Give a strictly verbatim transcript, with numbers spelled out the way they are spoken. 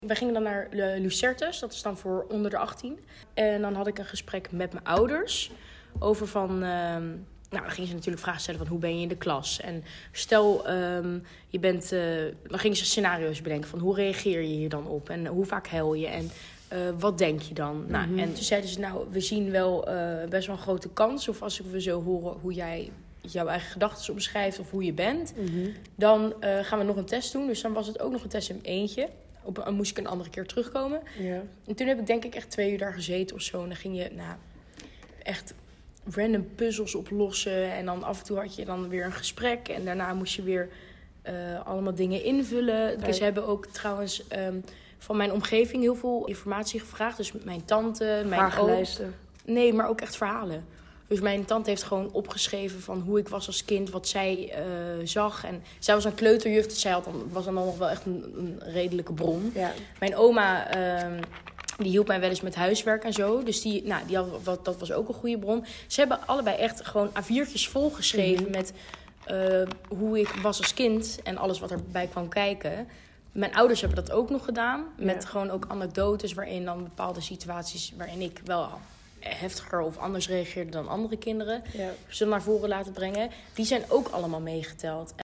Wij gingen dan naar uh, Lucertes, dat is dan voor onder de achttien. En dan had ik een gesprek met mijn ouders over van... Uh, nou, dan gingen ze natuurlijk vragen stellen van hoe ben je in de klas. En stel, um, je bent... Uh, dan gingen ze scenario's bedenken van hoe reageer je hier dan op? En hoe vaak huil je? En uh, wat denk je dan? Mm-hmm. Nou, en toen zeiden ze, nou, we zien wel uh, best wel een grote kans. Of als we zo horen hoe jij jouw eigen gedachten omschrijft of hoe je bent. Mm-hmm. Dan uh, gaan we nog een test doen. Dus dan was het ook nog een test in eentje. Op, dan moest ik een andere keer terugkomen. Ja. En toen heb ik denk ik echt twee uur daar gezeten of zo. En dan ging je nou, echt random puzzels oplossen. En dan af en toe had je dan weer een gesprek. En daarna moest je weer uh, allemaal dingen invullen. Okay. Dus ze hebben ook trouwens um, van mijn omgeving heel veel informatie gevraagd. Dus mijn tante, mijn oom. Nee, maar ook echt verhalen. Dus mijn tante heeft gewoon opgeschreven van hoe ik was als kind, wat zij uh, zag. En zij was een kleuterjuf, dus zij had dan, was dan nog wel echt een, een redelijke bron. Ja. Mijn oma, uh, die hielp mij wel eens met huiswerk en zo. Dus die, nou, die had, wat, dat was ook een goede bron. Ze hebben allebei echt gewoon A viertjes volgeschreven mm-hmm. met uh, hoe ik was als kind en alles wat erbij kwam kijken. Mijn ouders hebben dat ook nog gedaan. Met ja. gewoon ook anekdotes waarin dan bepaalde situaties waarin ik wel heftiger of anders reageerde dan andere kinderen. Ja. Ze naar voren laten brengen. Die zijn ook allemaal meegeteld.